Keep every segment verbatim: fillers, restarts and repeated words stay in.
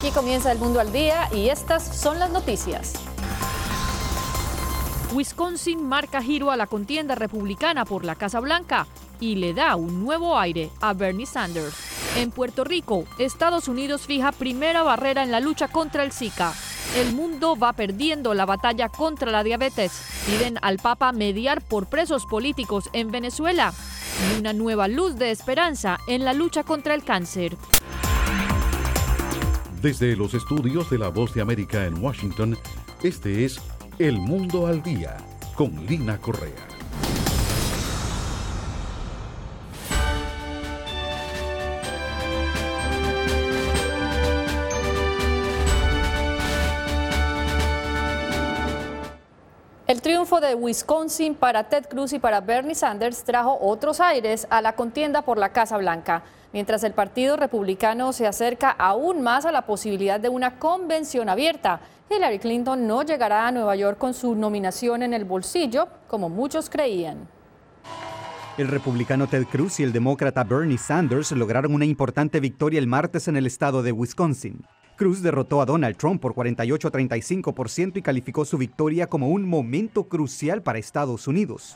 Aquí comienza El Mundo al Día y estas son las noticias. Wisconsin marca giro a la contienda republicana por la Casa Blanca y le da un nuevo aire a Bernie Sanders. En Puerto Rico, Estados Unidos fija primera barrera en la lucha contra el Zika. El mundo va perdiendo la batalla contra la diabetes. Piden al Papa mediar por presos políticos en Venezuela. Y una nueva luz de esperanza en la lucha contra el cáncer. Desde los estudios de La Voz de América en Washington, este es El Mundo al Día, con Lina Correa. El triunfo de Wisconsin para Ted Cruz y para Bernie Sanders trajo otros aires a la contienda por la Casa Blanca, mientras el Partido Republicano se acerca aún más a la posibilidad de una convención abierta. Hillary Clinton no llegará a Nueva York con su nominación en el bolsillo, como muchos creían. El republicano Ted Cruz y el demócrata Bernie Sanders lograron una importante victoria el martes en el estado de Wisconsin. Cruz derrotó a Donald Trump por cuarenta y ocho a treinta y cinco por ciento y calificó su victoria como un momento crucial para Estados Unidos.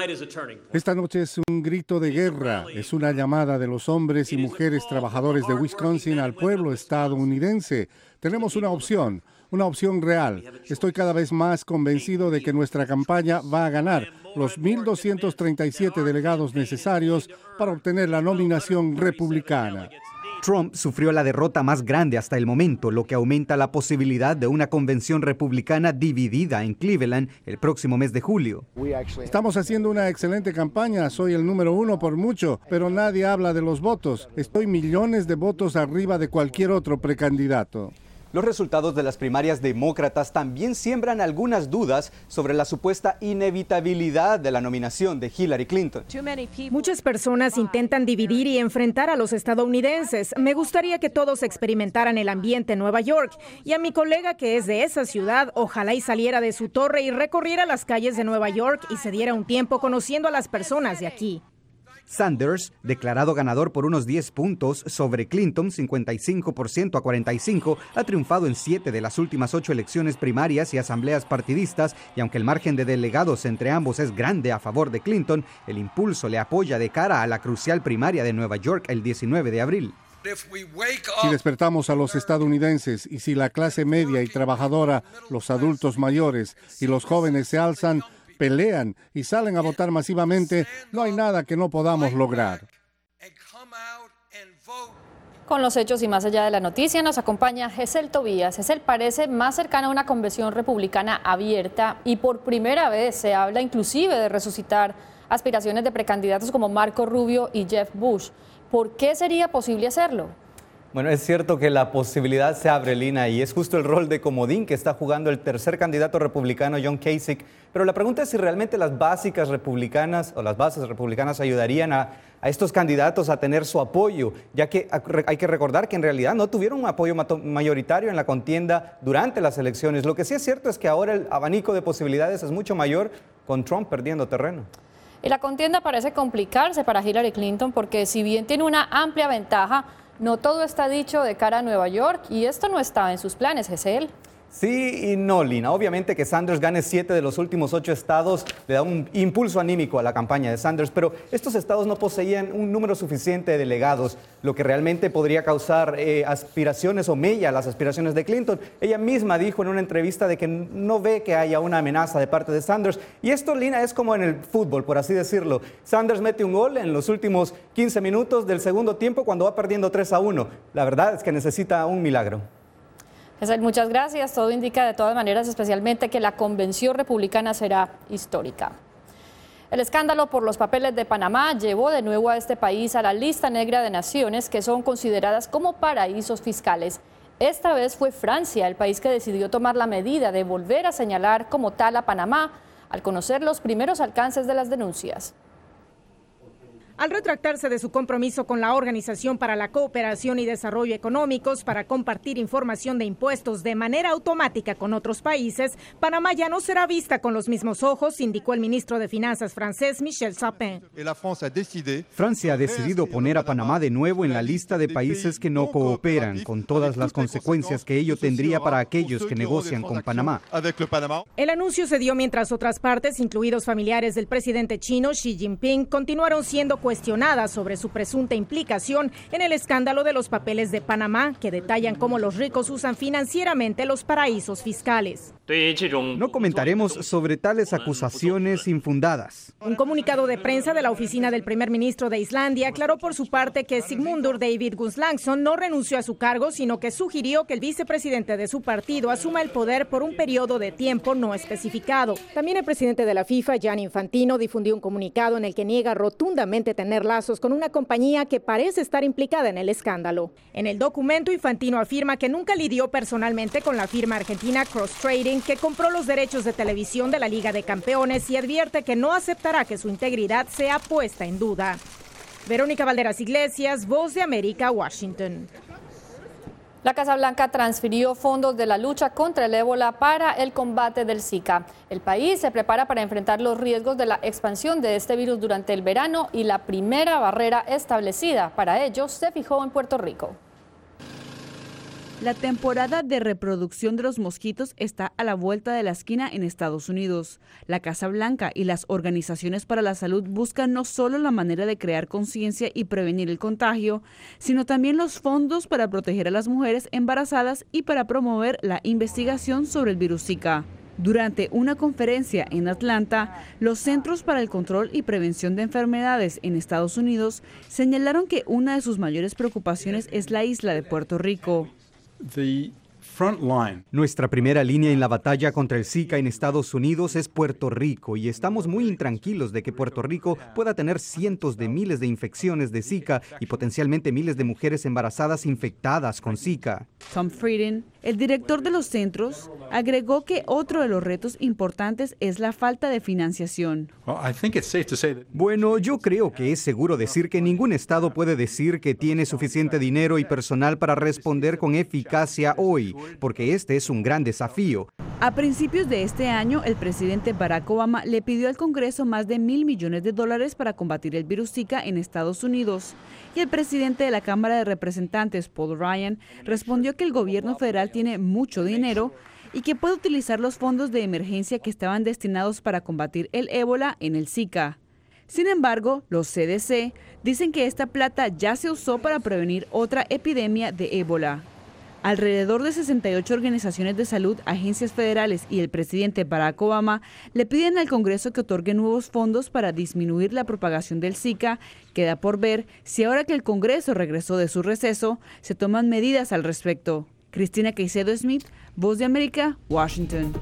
Esta noche es un grito de guerra, es una llamada de los hombres y mujeres trabajadores de Wisconsin al pueblo estadounidense. Tenemos una opción, una opción real. Estoy cada vez más convencido de que nuestra campaña va a ganar los mil doscientos treinta y siete delegados necesarios para obtener la nominación republicana. Trump sufrió la derrota más grande hasta el momento, lo que aumenta la posibilidad de una convención republicana dividida en Cleveland el próximo mes de julio. Estamos haciendo una excelente campaña, soy el número uno por mucho, pero nadie habla de los votos. Estoy millones de votos arriba de cualquier otro precandidato. Los resultados de las primarias demócratas también siembran algunas dudas sobre la supuesta inevitabilidad de la nominación de Hillary Clinton. Muchas personas intentan dividir y enfrentar a los estadounidenses. Me gustaría que todos experimentaran el ambiente en Nueva York. Y a mi colega que es de esa ciudad, ojalá y saliera de su torre y recorriera las calles de Nueva York y se diera un tiempo conociendo a las personas de aquí. Sanders, declarado ganador por unos diez puntos sobre Clinton, cincuenta y cinco por ciento a cuarenta y cinco, ha triunfado en siete de las últimas ocho elecciones primarias y asambleas partidistas, y aunque el margen de delegados entre ambos es grande a favor de Clinton, el impulso le apoya de cara a la crucial primaria de Nueva York el diecinueve de abril. Si despertamos a los estadounidenses y si la clase media y trabajadora, los adultos mayores y los jóvenes se alzan, pelean y salen a votar masivamente, no hay nada que no podamos lograr. Con los hechos y más allá de la noticia nos acompaña Gesell Tobías. Gesell, parece más cercana a una convención republicana abierta y por primera vez se habla inclusive de resucitar aspiraciones de precandidatos como Marco Rubio y Jeb Bush. ¿Por qué sería posible hacerlo? Bueno, es cierto que la posibilidad se abre, Lina, y es justo el rol de comodín que está jugando el tercer candidato republicano, John Kasich. Pero la pregunta es si realmente las básicas republicanas o las bases republicanas ayudarían a, a estos candidatos a tener su apoyo, ya que hay que recordar que en realidad no tuvieron un apoyo mayoritario en la contienda durante las elecciones. Lo que sí es cierto es que ahora el abanico de posibilidades es mucho mayor con Trump perdiendo terreno. Y la contienda parece complicarse para Hillary Clinton porque si bien tiene una amplia ventaja, no todo está dicho de cara a Nueva York y esto no estaba en sus planes, Gesell. Sí y no, Lina. Obviamente que Sanders gane siete de los últimos ocho estados le da un impulso anímico a la campaña de Sanders, pero estos estados no poseían un número suficiente de delegados, lo que realmente podría causar eh, aspiraciones o mella a las aspiraciones de Clinton. Ella misma dijo en una entrevista de que no ve que haya una amenaza de parte de Sanders. Y esto, Lina, es como en el fútbol, por así decirlo. Sanders mete un gol en los últimos quince minutos del segundo tiempo cuando va perdiendo tres a uno. La verdad es que necesita un milagro. Gesell, muchas gracias. Todo indica de todas maneras especialmente que la convención republicana será histórica. El escándalo por los papeles de Panamá llevó de nuevo a este país a la lista negra de naciones que son consideradas como paraísos fiscales. Esta vez fue Francia el país que decidió tomar la medida de volver a señalar como tal a Panamá al conocer los primeros alcances de las denuncias. Al retractarse de su compromiso con la Organización para la Cooperación y Desarrollo Económicos para compartir información de impuestos de manera automática con otros países, Panamá ya no será vista con los mismos ojos, indicó el ministro de Finanzas francés Michel Sapin. Francia ha decidido poner a Panamá de nuevo en la lista de países que no cooperan, con todas las consecuencias que ello tendría para aquellos que negocian con Panamá. El anuncio se dio mientras otras partes, incluidos familiares del presidente chino Xi Jinping, continuaron siendo cuestionadas sobre su presunta implicación en el escándalo de los papeles de Panamá, que detallan cómo los ricos usan financieramente los paraísos fiscales. No comentaremos sobre tales acusaciones infundadas. Un comunicado de prensa de la oficina del primer ministro de Islandia aclaró por su parte que Sigmundur David Gunnlaugsson no renunció a su cargo, sino que sugirió que el vicepresidente de su partido asuma el poder por un periodo de tiempo no especificado. También el presidente de la FIFA, Gianni Infantino, difundió un comunicado en el que niega rotundamente tener lazos con una compañía que parece estar implicada en el escándalo. En el documento, Infantino afirma que nunca lidió personalmente con la firma argentina Cross Trading, que compró los derechos de televisión de la Liga de Campeones, y advierte que no aceptará que su integridad sea puesta en duda. Verónica Valderas Iglesias, Voz de América, Washington. La Casa Blanca transfirió fondos de la lucha contra el ébola para el combate del Zika. El país se prepara para enfrentar los riesgos de la expansión de este virus durante el verano y la primera barrera establecida para ello se fijó en Puerto Rico. La temporada de reproducción de los mosquitos está a la vuelta de la esquina en Estados Unidos. La Casa Blanca y las organizaciones para la salud buscan no solo la manera de crear conciencia y prevenir el contagio, sino también los fondos para proteger a las mujeres embarazadas y para promover la investigación sobre el virus Zika. Durante una conferencia en Atlanta, los Centros para el Control y Prevención de Enfermedades en Estados Unidos señalaron que una de sus mayores preocupaciones es la isla de Puerto Rico. The front line. Nuestra primera línea en la batalla contra el Zika en Estados Unidos es Puerto Rico y estamos muy intranquilos de que Puerto Rico pueda tener cientos de miles de infecciones de Zika y potencialmente miles de mujeres embarazadas infectadas con Zika. Tom Frieden, el director de los centros, agregó que otro de los retos importantes es la falta de financiación. Well, I think it's safe to say that... Bueno, yo creo que es seguro decir que ningún estado puede decir que tiene suficiente dinero y personal para responder con eficacia hoy, porque este es un gran desafío. A principios de este año, el presidente Barack Obama le pidió al Congreso más de mil millones de dólares para combatir el virus Zika en Estados Unidos. Y el presidente de la Cámara de Representantes, Paul Ryan, respondió que el gobierno federal tiene mucho dinero y que puede utilizar los fondos de emergencia que estaban destinados para combatir el ébola en el Zika. Sin embargo, los C D C dicen que esta plata ya se usó para prevenir otra epidemia de ébola. Alrededor de sesenta y ocho organizaciones de salud, agencias federales y el presidente Barack Obama le piden al Congreso que otorgue nuevos fondos para disminuir la propagación del Zika. Queda por ver si ahora que el Congreso regresó de su receso, se toman medidas al respecto. Cristina Caicedo Smith, Voz de América, Washington.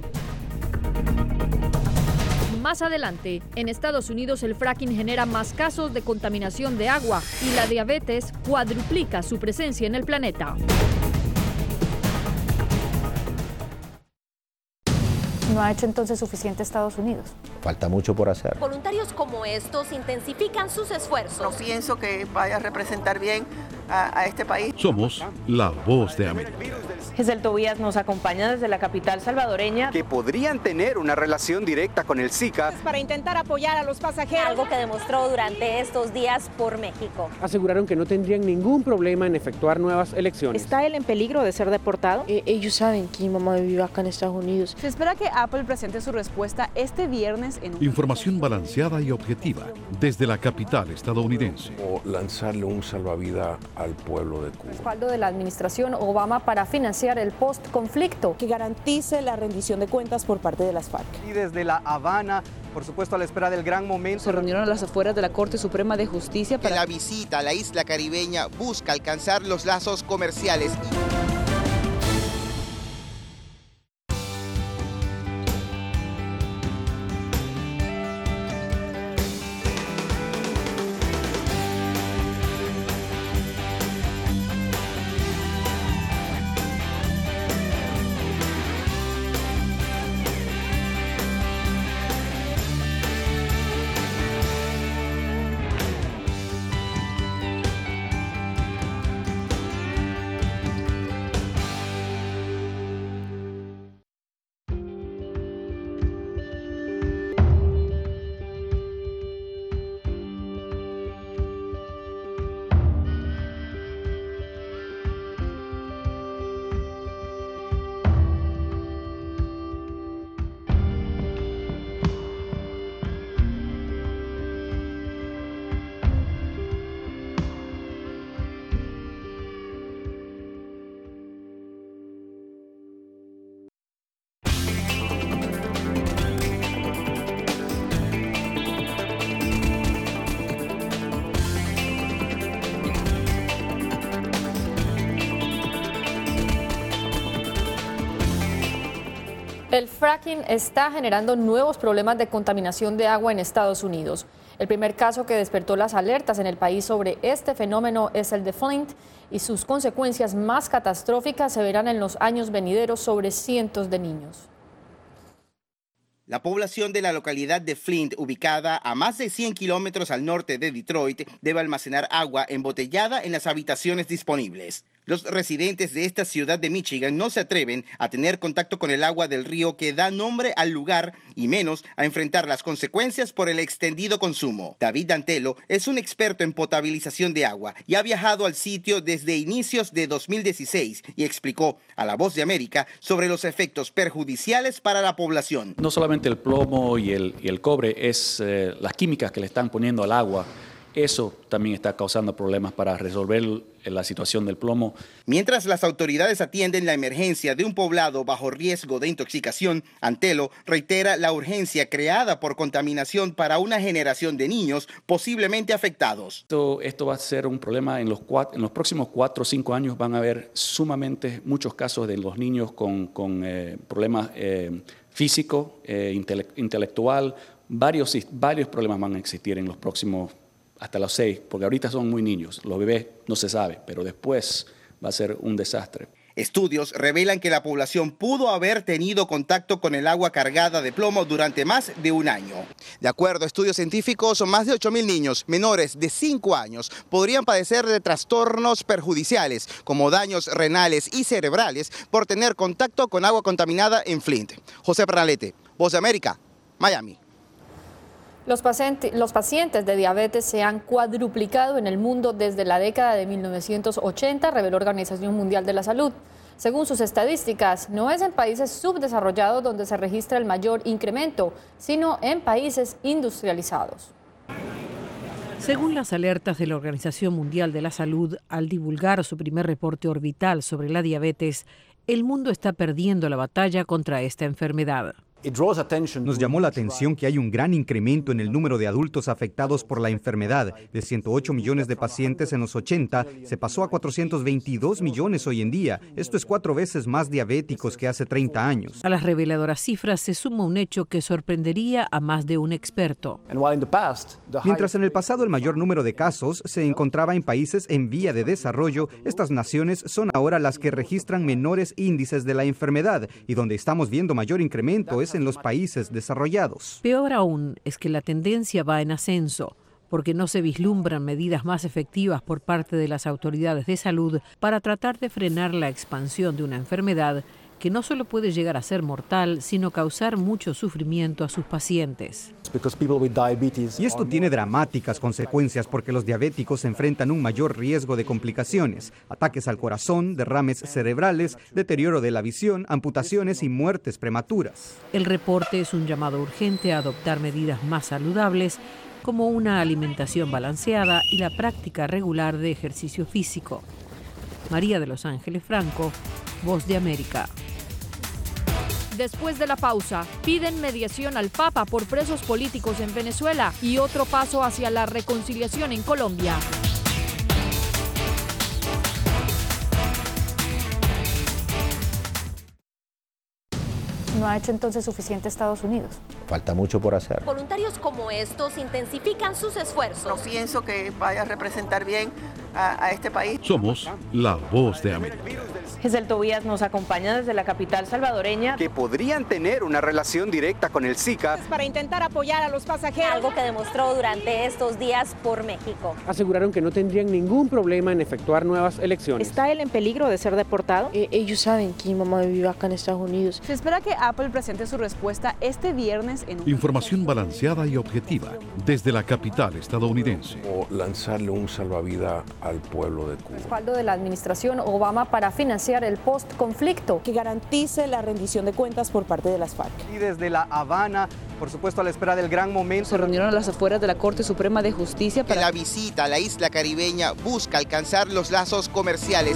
Más adelante, en Estados Unidos el fracking genera más casos de contaminación de agua y la diabetes cuadruplica su presencia en el planeta. ¿No ha hecho entonces suficiente Estados Unidos? Falta mucho por hacer. Voluntarios como estos intensifican sus esfuerzos. No pienso que vaya a representar bien a, a este país. Somos la Voz de América. Giselle Tobías nos acompaña desde la capital salvadoreña. Que podrían tener una relación directa con el Zika. Para intentar apoyar a los pasajeros. Algo que demostró durante estos días por México. Aseguraron que no tendrían ningún problema en efectuar nuevas elecciones. ¿Está él en peligro de ser deportado? Eh, ellos saben que mi mamá vive acá en Estados Unidos. Se espera que Apple presente su respuesta este viernes en un... Información balanceada y objetiva desde la capital estadounidense. O lanzarle un salvavidas al pueblo de Cuba. Respaldo de la administración Obama para financiar el post-conflicto. Que garantice la rendición de cuentas por parte de las FARC. Y desde La Habana, por supuesto a la espera del gran momento. Se reunieron a las afueras de la Corte Suprema de Justicia para... Que la visita a la isla caribeña busca alcanzar los lazos comerciales. El fracking está generando nuevos problemas de contaminación de agua en Estados Unidos. El primer caso que despertó las alertas en el país sobre este fenómeno es el de Flint, y sus consecuencias más catastróficas se verán en los años venideros sobre cientos de niños. La población de la localidad de Flint, ubicada a más de cien kilómetros al norte de Detroit, debe almacenar agua embotellada en las habitaciones disponibles. Los residentes de esta ciudad de Michigan no se atreven a tener contacto con el agua del río que da nombre al lugar y menos a enfrentar las consecuencias por el extendido consumo. David Dantelo es un experto en potabilización de agua y ha viajado al sitio desde inicios de dos mil dieciséis y explicó a La Voz de América sobre los efectos perjudiciales para la población. No solamente el plomo y el, y el cobre, es eh, las químicas que le están poniendo al agua. Eso también está causando problemas para resolver la situación del plomo. Mientras las autoridades atienden la emergencia de un poblado bajo riesgo de intoxicación, Antelo reitera la urgencia creada por contaminación para una generación de niños posiblemente afectados. Esto, esto va a ser un problema en los, cuatro, en los próximos cuatro o cinco años. Van a haber sumamente muchos casos de los niños con, con eh, problemas eh, físicos, eh, intele intelectual. Varios, varios problemas van a existir en los próximos hasta los seis, porque ahorita son muy niños, los bebés no se sabe, pero después va a ser un desastre. Estudios revelan que la población pudo haber tenido contacto con el agua cargada de plomo durante más de un año. De acuerdo a estudios científicos, más de ocho mil niños menores de cinco años podrían padecer de trastornos perjudiciales, como daños renales y cerebrales, por tener contacto con agua contaminada en Flint. José Pernalete, Voz de América, Miami. Los pacientes, los pacientes de diabetes se han cuadruplicado en el mundo desde la década de mil novecientos ochenta, reveló la Organización Mundial de la Salud. Según sus estadísticas, no es en países subdesarrollados donde se registra el mayor incremento, sino en países industrializados. Según las alertas de la Organización Mundial de la Salud, al divulgar su primer reporte orbital sobre la diabetes, el mundo está perdiendo la batalla contra esta enfermedad. Nos llamó la atención que hay un gran incremento en el número de adultos afectados por la enfermedad. De ciento ocho millones de pacientes en los ochenta, se pasó a cuatrocientos veintidós millones hoy en día. Esto es cuatro veces más diabéticos que hace treinta años. A las reveladoras cifras se suma un hecho que sorprendería a más de un experto. Mientras en el pasado el mayor número de casos se encontraba en países en vía de desarrollo, estas naciones son ahora las que registran menores índices de la enfermedad, y donde estamos viendo mayor incremento es en los países desarrollados. Peor aún es que la tendencia va en ascenso, porque no se vislumbran medidas más efectivas por parte de las autoridades de salud para tratar de frenar la expansión de una enfermedad que no solo puede llegar a ser mortal, sino causar mucho sufrimiento a sus pacientes. Y esto tiene dramáticas consecuencias porque los diabéticos enfrentan un mayor riesgo de complicaciones, ataques al corazón, derrames cerebrales, deterioro de la visión, amputaciones y muertes prematuras. El reporte es un llamado urgente a adoptar medidas más saludables, como una alimentación balanceada y la práctica regular de ejercicio físico. María de Los Ángeles Franco, Voz de América. Después de la pausa, piden mediación al Papa por presos políticos en Venezuela y otro paso hacia la reconciliación en Colombia. ¿No ha hecho entonces suficiente Estados Unidos? Falta mucho por hacer. Voluntarios como estos intensifican sus esfuerzos. No pienso que vaya a representar bien a, a este país. Somos La Voz de América. Giselle Tobías nos acompaña desde la capital salvadoreña. Que podrían tener una relación directa con el Zika. Para intentar apoyar a los pasajeros. Algo que demostró durante estos días por México. Aseguraron que no tendrían ningún problema en efectuar nuevas elecciones. ¿Está él en peligro de ser deportado? Eh, ellos saben que mi mamá vive acá en Estados Unidos. Se espera que Apple presente su respuesta este viernes en un... Información balanceada y objetiva desde la capital estadounidense. O lanzarle un salvavidas al pueblo de Cuba. Respaldo de la administración Obama para financiar el post-conflicto. Que garantice la rendición de cuentas por parte de las FARC. Y desde La Habana, por supuesto a la espera del gran momento. Se reunieron a las afueras de la Corte Suprema de Justicia para... La visita a la isla caribeña busca alcanzar los lazos comerciales.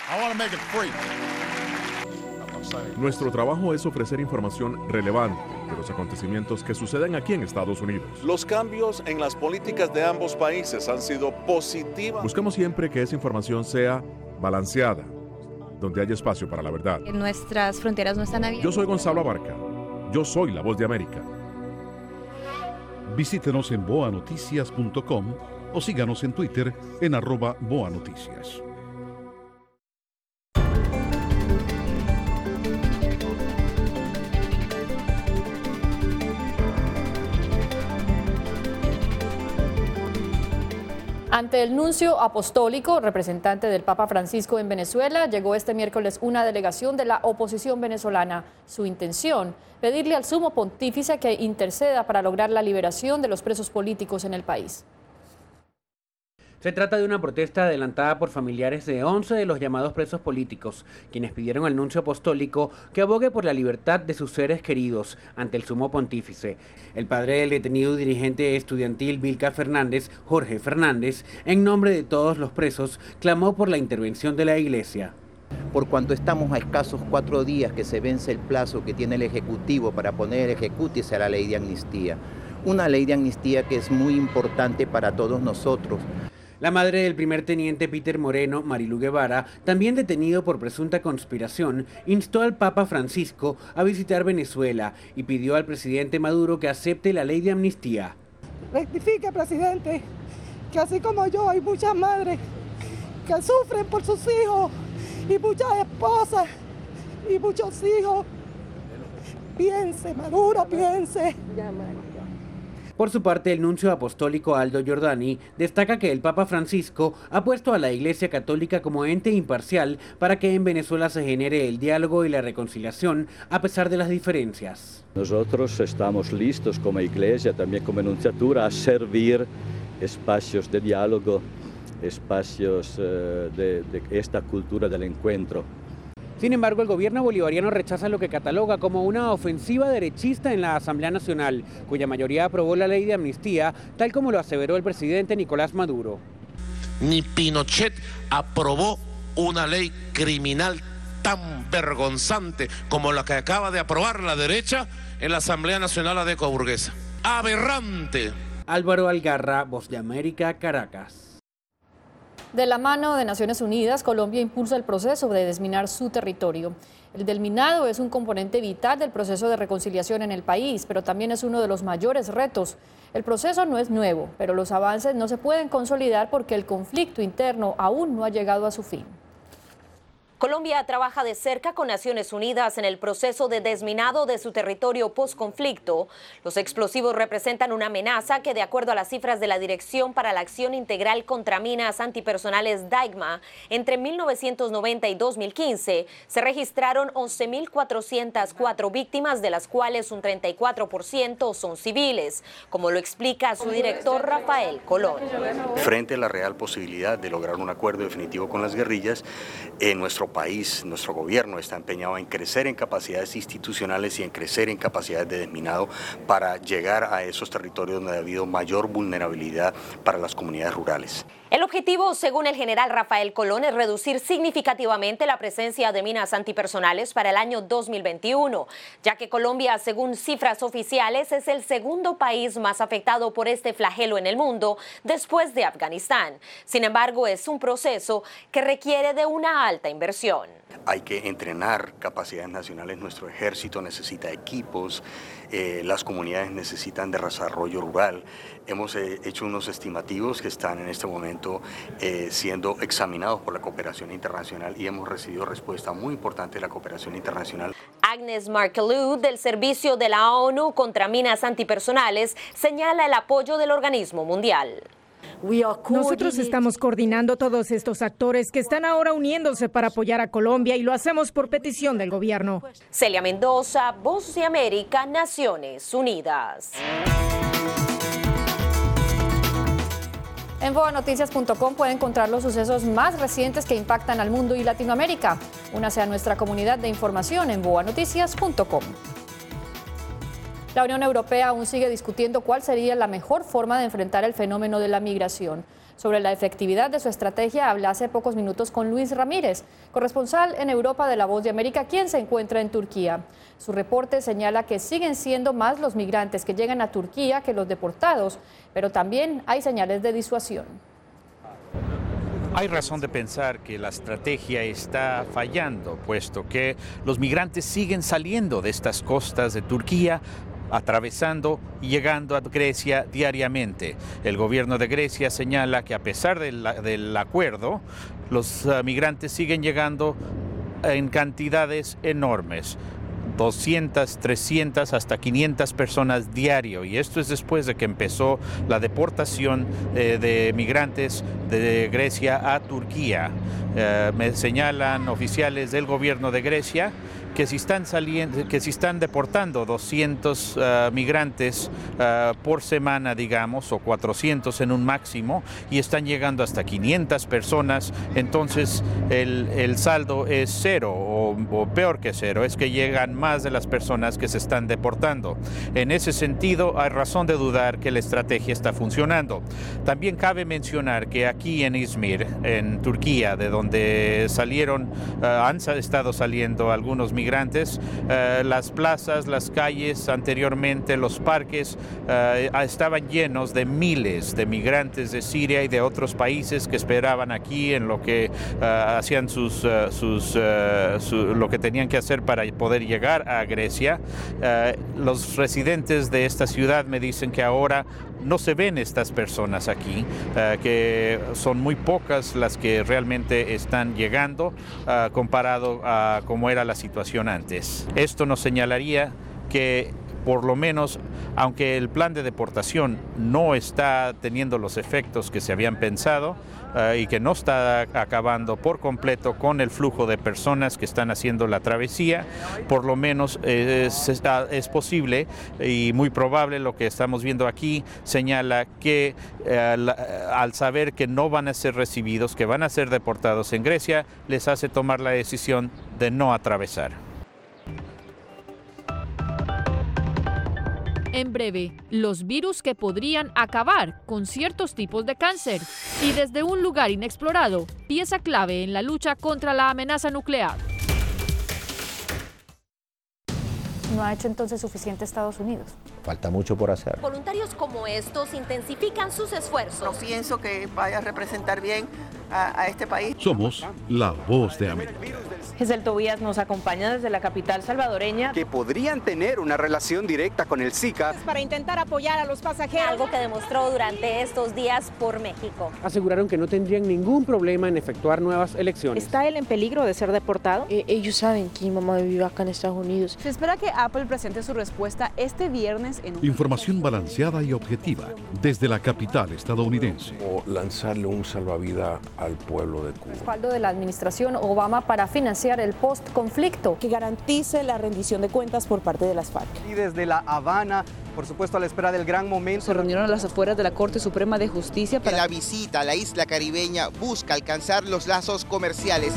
Nuestro trabajo es ofrecer información relevante de los acontecimientos que suceden aquí en Estados Unidos. Los cambios en las políticas de ambos países han sido positivos. Buscamos siempre que esa información sea balanceada, donde haya espacio para la verdad. Nuestras fronteras no están abiertas. Yo soy Gonzalo Abarca. Yo soy la voz de América. Visítenos en boa noticias punto com o síganos en Twitter en arroba boanoticias. Ante el nuncio apostólico, representante del Papa Francisco en Venezuela, llegó este miércoles una delegación de la oposición venezolana. Su intención, pedirle al sumo pontífice que interceda para lograr la liberación de los presos políticos en el país. Se trata de una protesta adelantada por familiares de once de los llamados presos políticos, quienes pidieron al nuncio apostólico que abogue por la libertad de sus seres queridos ante el sumo pontífice. El padre del detenido dirigente estudiantil Vilca Fernández, Jorge Fernández, en nombre de todos los presos, clamó por la intervención de la Iglesia. Por cuanto estamos a escasos cuatro días que se vence el plazo que tiene el Ejecutivo para poner ejecutis a la ley de amnistía. Una ley de amnistía que es muy importante para todos nosotros. La madre del primer teniente Peter Moreno, Marilu Guevara, también detenido por presunta conspiración, instó al Papa Francisco a visitar Venezuela y pidió al presidente Maduro que acepte la ley de amnistía. Rectifique, presidente, que así como yo hay muchas madres que sufren por sus hijos y muchas esposas y muchos hijos. Piense, Maduro, piense. Por su parte, el nuncio apostólico Aldo Giordani destaca que el Papa Francisco ha puesto a la Iglesia Católica como ente imparcial para que en Venezuela se genere el diálogo y la reconciliación a pesar de las diferencias. Nosotros estamos listos como Iglesia, también como Nunciatura, a servir espacios de diálogo, espacios uh, de, de esta cultura del encuentro. Sin embargo, el gobierno bolivariano rechaza lo que cataloga como una ofensiva derechista en la Asamblea Nacional, cuya mayoría aprobó la ley de amnistía, tal como lo aseveró el presidente Nicolás Maduro. Ni Pinochet aprobó una ley criminal tan vergonzante como la que acaba de aprobar la derecha en la Asamblea Nacional Adeco-Burguesa. ¡Aberrante! Álvaro Algarra, Voz de América, Caracas. De la mano de Naciones Unidas, Colombia impulsa el proceso de desminar su territorio. El desminado es un componente vital del proceso de reconciliación en el país, pero también es uno de los mayores retos. El proceso no es nuevo, pero los avances no se pueden consolidar porque el conflicto interno aún no ha llegado a su fin. Colombia trabaja de cerca con Naciones Unidas en el proceso de desminado de su territorio post-conflicto. Los explosivos representan una amenaza que, de acuerdo a las cifras de la Dirección para la Acción Integral contra Minas Antipersonales DAICMA, entre mil novecientos noventa y dos mil quince se registraron once mil cuatrocientas cuatro víctimas, de las cuales un treinta y cuatro por ciento son civiles, como lo explica su director Rafael Colón. Frente a la real posibilidad de lograr un acuerdo definitivo con las guerrillas, en nuestro país, nuestro gobierno está empeñado en crecer en capacidades institucionales y en crecer en capacidades de desminado para llegar a esos territorios donde ha habido mayor vulnerabilidad para las comunidades rurales. El objetivo, según el general Rafael Colón, es reducir significativamente la presencia de minas antipersonales para el año dos mil veintiuno, ya que Colombia, según cifras oficiales, es el segundo país más afectado por este flagelo en el mundo, después de Afganistán. Sin embargo, es un proceso que requiere de una alta inversión. Hay que entrenar capacidades nacionales, nuestro ejército necesita equipos, eh, las comunidades necesitan de desarrollo rural. Hemos eh, hecho unos estimativos que están en este momento eh, siendo examinados por la cooperación internacional y hemos recibido respuesta muy importante de la cooperación internacional. Agnes Markelou, del Servicio de la ONU contra Minas Antipersonales, señala el apoyo del organismo mundial. Nosotros estamos coordinando todos estos actores que están ahora uniéndose para apoyar a Colombia y lo hacemos por petición del gobierno. Celia Mendoza, Voz de América, Naciones Unidas. En boa noticias punto com puede encontrar los sucesos más recientes que impactan al mundo y Latinoamérica. Únase a nuestra comunidad de información en boa noticias punto com. La Unión Europea aún sigue discutiendo cuál sería la mejor forma de enfrentar el fenómeno de la migración. Sobre la efectividad de su estrategia habla hace pocos minutos con Luis Ramírez, corresponsal en Europa de La Voz de América, quien se encuentra en Turquía. Su reporte señala que siguen siendo más los migrantes que llegan a Turquía que los deportados, pero también hay señales de disuasión. Hay razón de pensar que la estrategia está fallando, puesto que los migrantes siguen saliendo de estas costas de Turquía, atravesando y llegando a Grecia diariamente. El gobierno de Grecia señala que a pesar del, del acuerdo, los uh, migrantes siguen llegando en cantidades enormes. doscientas, trescientas, hasta quinientas personas diario, y esto es después de que empezó la deportación eh, de migrantes de Grecia a Turquía. Eh, me señalan oficiales del gobierno de Grecia que si están saliendo, que si están deportando doscientos uh, migrantes uh, por semana, digamos, o cuatrocientos en un máximo, y están llegando hasta quinientas personas, entonces el, el saldo es cero, o, o peor que cero, es que llegan más de las personas que se están deportando. En ese sentido, hay razón de dudar que la estrategia está funcionando. También cabe mencionar que aquí en Izmir, en Turquía, de donde salieron, uh, han estado saliendo algunos migrantes, migrantes, uh, las plazas, las calles anteriormente, los parques uh, estaban llenos de miles de migrantes de Siria y de otros países que esperaban aquí en lo que uh, hacían sus, uh, sus uh, su, lo que tenían que hacer para poder llegar a Grecia. Uh, los residentes de esta ciudad me dicen que ahora no se ven estas personas aquí, uh, que son muy pocas las que realmente están llegando uh, comparado a cómo era la situación antes. Esto nos señalaría que por lo menos, aunque el plan de deportación no está teniendo los efectos que se habían pensado uh, y que no está acabando por completo con el flujo de personas que están haciendo la travesía, por lo menos eh, es, es posible y muy probable, lo que estamos viendo aquí señala que eh, la, al saber que no van a ser recibidos, que van a ser deportados en Grecia, les hace tomar la decisión de no atravesar. En breve, los virus que podrían acabar con ciertos tipos de cáncer. Y desde un lugar inexplorado, pieza clave en la lucha contra la amenaza nuclear. ¿No ha hecho entonces suficiente Estados Unidos? Falta mucho por hacer. Voluntarios como estos intensifican sus esfuerzos. No pienso que vaya a representar bien a, a este país. Somos la Voz de América. Giselle Tobías nos acompaña desde la capital salvadoreña. Que podrían tener una relación directa con el Zika. Para intentar apoyar a los pasajeros. Algo que demostró durante estos días por México. Aseguraron que no tendrían ningún problema en efectuar nuevas elecciones. ¿Está él en peligro de ser deportado? Eh, ellos saben que mi mamá vive acá en Estados Unidos. Se espera que Apple presente su respuesta este viernes en un... Información balanceada y objetiva desde la capital estadounidense. O lanzarle un salvavidas al pueblo de Cuba. Respaldo de la administración Obama para financiar el post-conflicto. Que garantice la rendición de cuentas por parte de las FARC. Y desde La Habana, por supuesto a la espera del gran momento. Se reunieron a las afueras de la Corte Suprema de Justicia para... La visita a la isla caribeña busca alcanzar los lazos comerciales.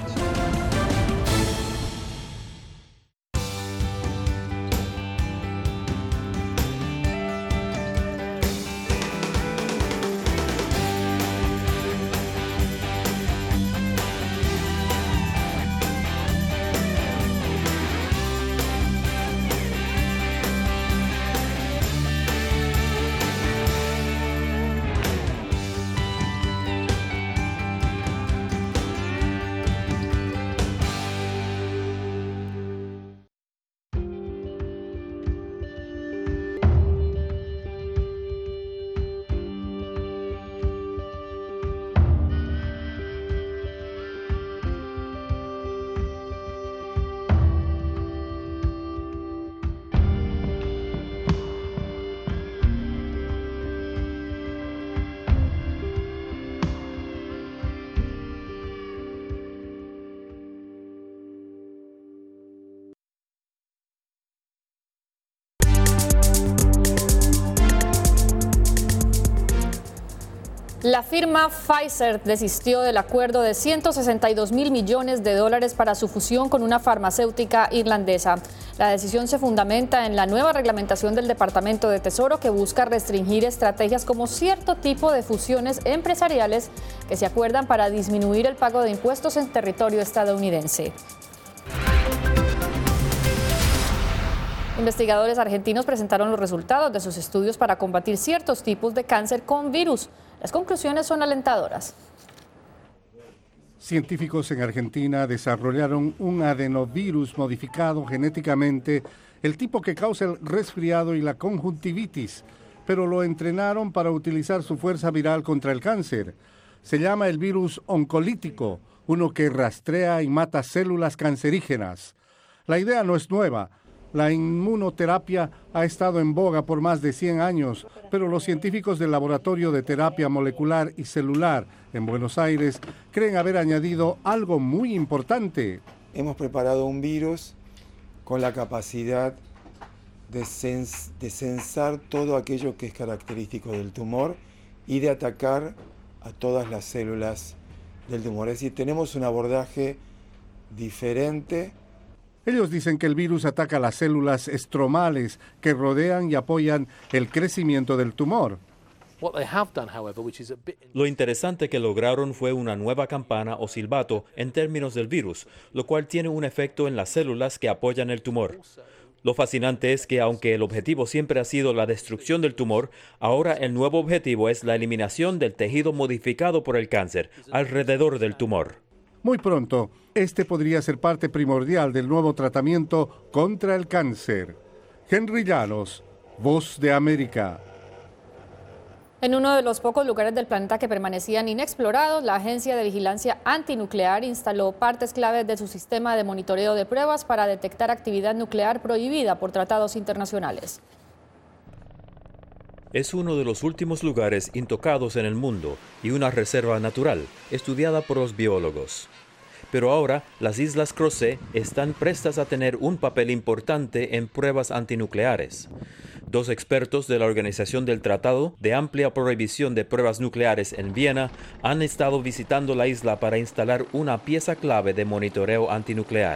La firma Pfizer desistió del acuerdo de ciento sesenta y dos mil millones de dólares para su fusión con una farmacéutica irlandesa. La decisión se fundamenta en la nueva reglamentación del Departamento de Tesoro que busca restringir estrategias como cierto tipo de fusiones empresariales que se acuerdan para disminuir el pago de impuestos en territorio estadounidense. Investigadores argentinos presentaron los resultados de sus estudios para combatir ciertos tipos de cáncer con virus. Las conclusiones son alentadoras. Científicos en Argentina desarrollaron un adenovirus modificado genéticamente, el tipo que causa el resfriado y la conjuntivitis, pero lo entrenaron para utilizar su fuerza viral contra el cáncer. Se llama el virus oncolítico, uno que rastrea y mata células cancerígenas. La idea no es nueva. La inmunoterapia ha estado en boga por más de cien años, pero los científicos del Laboratorio de Terapia Molecular y Celular en Buenos Aires creen haber añadido algo muy importante. Hemos preparado un virus con la capacidad de, sens de censar todo aquello que es característico del tumor y de atacar a todas las células del tumor. Es decir, tenemos un abordaje diferente. Ellos dicen que el virus ataca las células estromales que rodean y apoyan el crecimiento del tumor. Lo interesante que lograron fue una nueva campana o silbato en términos del virus, lo cual tiene un efecto en las células que apoyan el tumor. Lo fascinante es que aunque el objetivo siempre ha sido la destrucción del tumor, ahora el nuevo objetivo es la eliminación del tejido modificado por el cáncer alrededor del tumor. Muy pronto, este podría ser parte primordial del nuevo tratamiento contra el cáncer. Henry Llanos, Voz de América. En uno de los pocos lugares del planeta que permanecían inexplorados, la Agencia de Vigilancia Antinuclear instaló partes claves de su sistema de monitoreo de pruebas para detectar actividad nuclear prohibida por tratados internacionales. Es uno de los últimos lugares intocados en el mundo y una reserva natural, estudiada por los biólogos. Pero ahora, las Islas Crozet están prestas a tener un papel importante en pruebas antinucleares. Dos expertos de la Organización del Tratado de Amplia Prohibición de Pruebas Nucleares en Viena han estado visitando la isla para instalar una pieza clave de monitoreo antinuclear.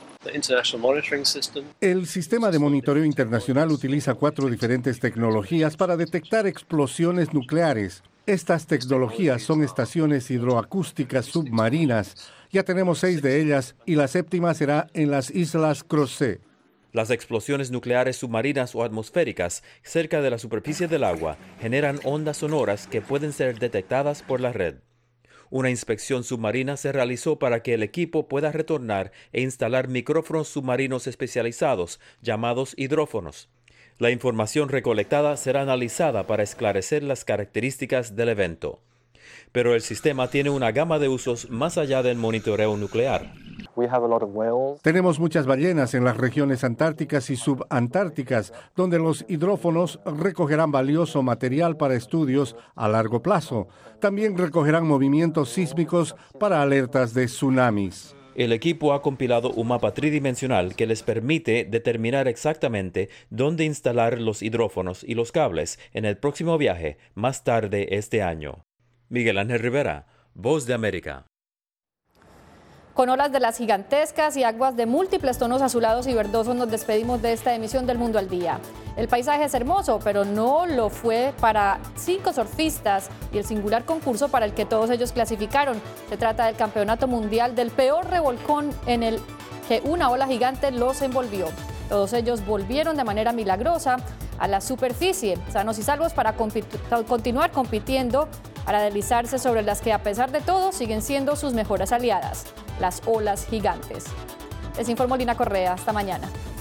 El sistema de monitoreo internacional utiliza cuatro diferentes tecnologías para detectar explosiones nucleares. Estas tecnologías son estaciones hidroacústicas submarinas. Ya tenemos seis de ellas y la séptima será en las Islas Crozet. Las explosiones nucleares submarinas o atmosféricas cerca de la superficie del agua generan ondas sonoras que pueden ser detectadas por la red. Una inspección submarina se realizó para que el equipo pueda retornar e instalar micrófonos submarinos especializados, llamados hidrófonos. La información recolectada será analizada para esclarecer las características del evento. Pero el sistema tiene una gama de usos más allá del monitoreo nuclear. Tenemos muchas ballenas en las regiones antárticas y subantárticas, donde los hidrófonos recogerán valioso material para estudios a largo plazo. También recogerán movimientos sísmicos para alertas de tsunamis. El equipo ha compilado un mapa tridimensional que les permite determinar exactamente dónde instalar los hidrófonos y los cables en el próximo viaje más tarde este año. Miguel Ángel Rivera, Voz de América. Con olas de las gigantescas y aguas de múltiples tonos azulados y verdosos nos despedimos de esta emisión del Mundo al Día. El paisaje es hermoso, pero no lo fue para cinco surfistas y el singular concurso para el que todos ellos clasificaron. Se trata del Campeonato Mundial del peor revolcón en el que una ola gigante los envolvió. Todos ellos volvieron de manera milagrosa a la superficie, sanos y salvos para continuar compitiendo, para deslizarse sobre las que a pesar de todo siguen siendo sus mejores aliadas, las olas gigantes. Les informó Lina Correa. Hasta mañana.